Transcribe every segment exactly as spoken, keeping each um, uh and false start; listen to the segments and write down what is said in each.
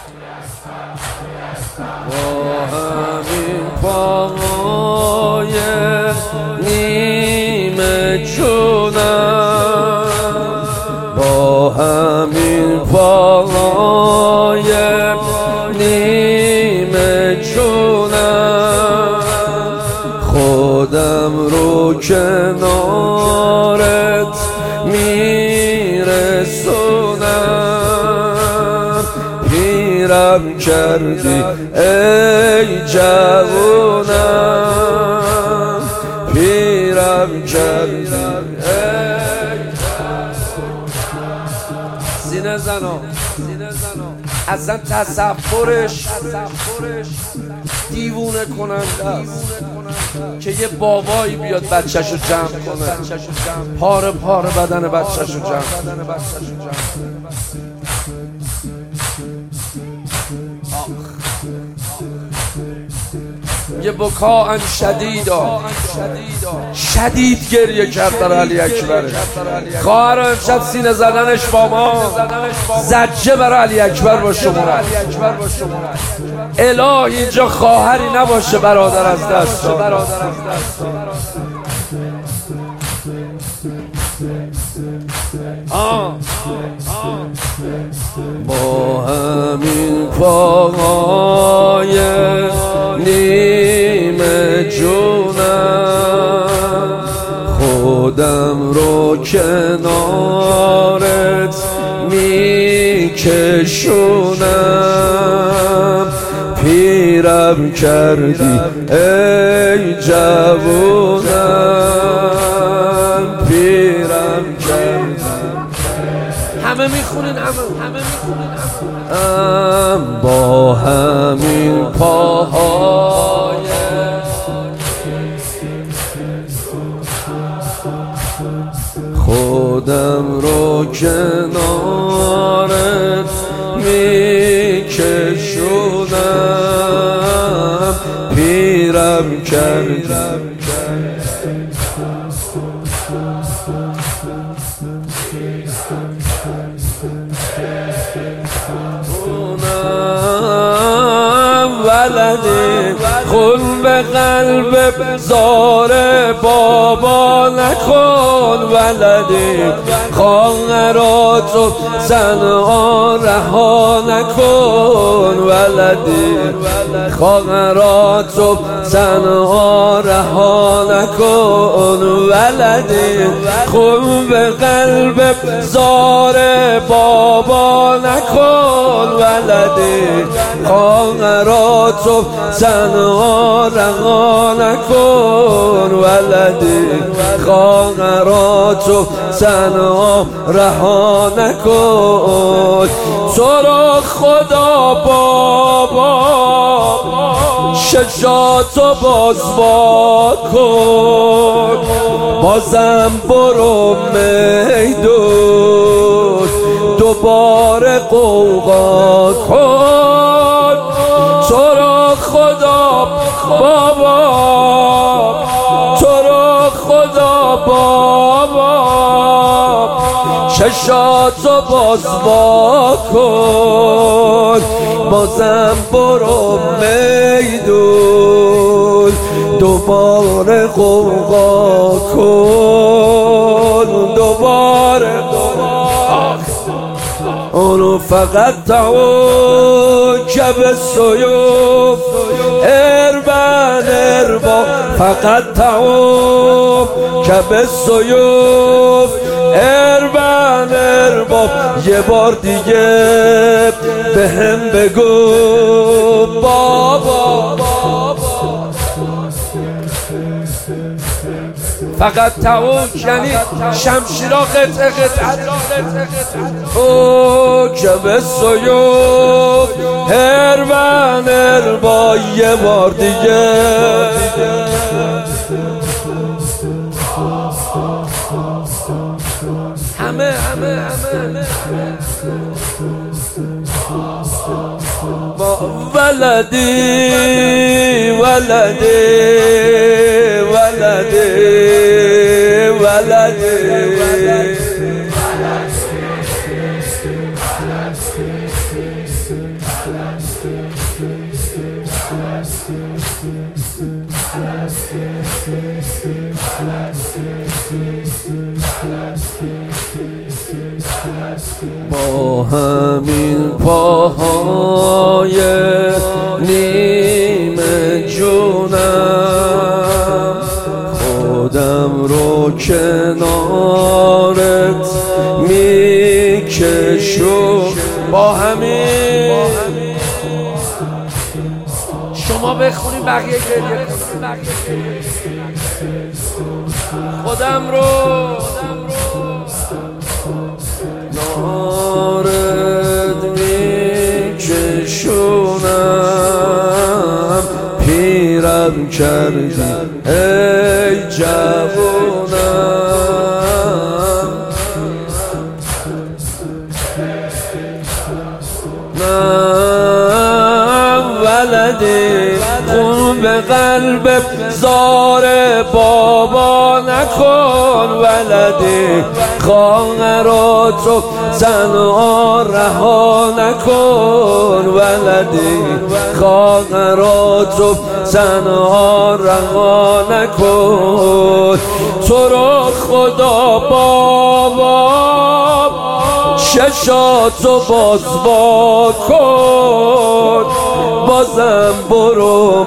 با همین پاهای نیمه چونم، با همین پاهای نیمه چونم، خودم رو کنارت میرسونم. پیرم کردی ای جوونم، پیرم کردی ای سینه زنم. اصلا تصورش دیوونه کننده است که یه بابایی بیاد بچه‌شو جمع کنه، پاره پاره بدن بچه‌شو جمع کنه. یه بکا شدیدا شدید گریه کرد در علی اکبر. خواهر امشب سینه زدنش با ما زجه برای علی اکبر با شما. الهی اینجا خواهری نباشه برادر از دست داد. با همین پاهای نیمه جونم، خودم رو کنارت میکشونم. پیرم کردی ای جوونم، پیرم کردی. همه میخونین، همه همه میخونین. با همین پاهای خودم رو کنارت میکشونم. پیرم کردم ولدی خون به قلب زار بابا نکن. ولدی خواهراتو زنها رها نکن. ولدی خواهراتو زنها رها نکن. ولدی خون به قلب زار بابا نکن. ولدی خواهراتو زنها رها نکن. ولدی خواهراتو زنها رها نکن. تو را خدا بابا شجاعتو باز وا کن. بازم برو میدون دوباره قوقا کن. تو را خدا بابا، تو را خدا بابا چشاتو باز وا کن. بازم برو میدون دوباره قوقا کن. دوباره اونو فقط تعو که به سیوف اربن اربا. فقط تعو که به سیوف اربن اربا. یه بار دیگه به هم بگو بابا. فقط تعوک یعنی شمشیرا قطعه قطعه او که به سیوف هربن اربا. یه بار دیگه همه همه همه ولدی ولدی ولدی ولدی با همین پاهای نیمه جونم خودم رو کنارت میکشم. با همین شما بخونی بقیه گریه کنم. خودم رو نارد میکشونم پیرم کردی ای جوونم. من ولدی خون به قلب زار بابا نکن ولدی خواهراتو تنها رها نکن ولدی خواهراتو تنها رها نکن. تو رو خدا بابا چشاتو باز وا کن بازم برو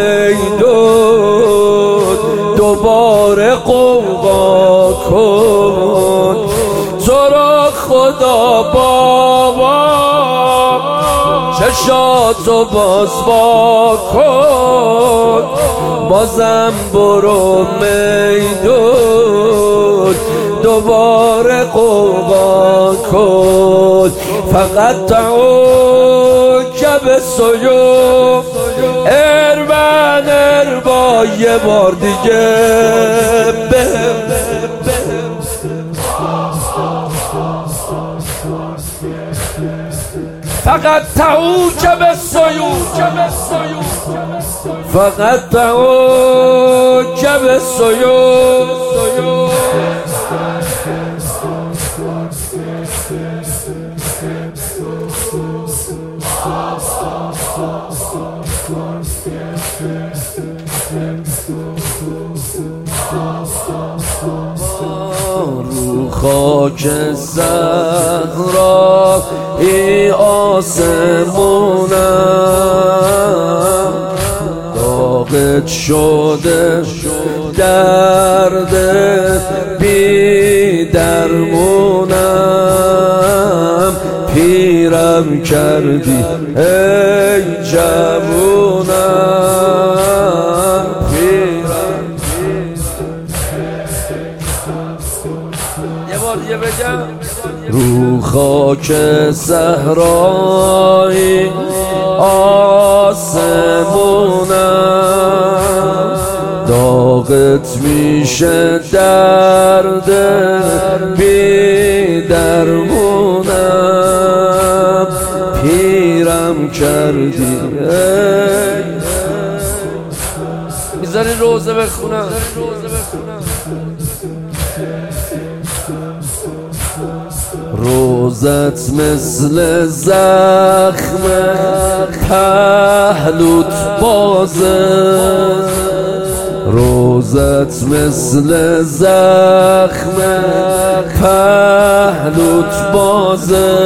میدون دوباره قوقا کن. تو رو خدا بابا چشاتو باز وا کن بازم برو میدون دوباره قوقا کن. فقط تعوک به سیوف اربن اربا یه بار دیگه بهم فقط تعوک به سیوف فقط تعوک به سیوف رو خاک صحرا ای آسمونم داغت شده درد بی درمونم پیرم کردی ای جوونم پیرم. یه بار دیگه بگم رو خاک صحرایی آسمونم داغت میشه درد بی درمونم پیرم کردی. میذاری روزه بخونم روزت مثل زخم پهلوت بازه روزت مثل زخم پهلوت بازه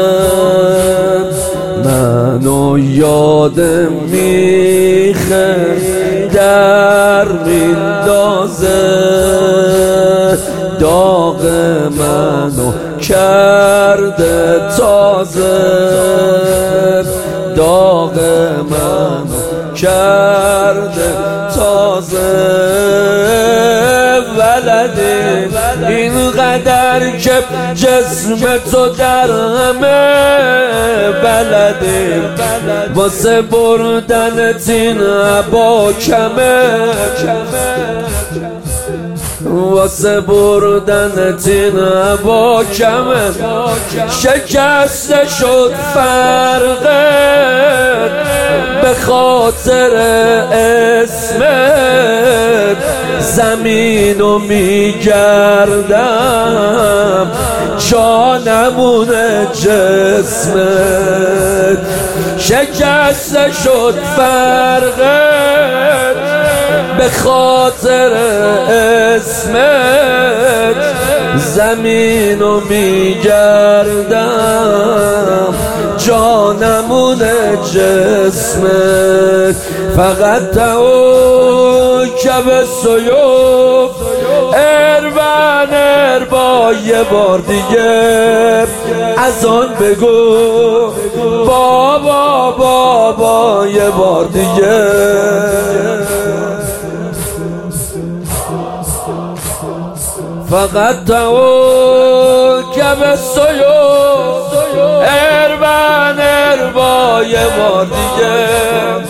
منو یادم میخه در میندازه داغ منو کرده تازه داغ منو کرده تازه ولدی اینقدر که جسم تو در همه بلدی واسه بردنت این عبا کمه واسه بردنت این عبا کمه شکسته شد فرقت به خاطر اسمت زمینو میگردم جانمونه جسمت شکسته شد فرقت به خاطر اسمت زمینو میگردم جانمونه جسمت فقط تو که به سیوف اربن اربا یه بار دیگه از آن بگو بابا بابا یه بار دیگه فقط تو که به سیوف اربن اربا یه بار دیگه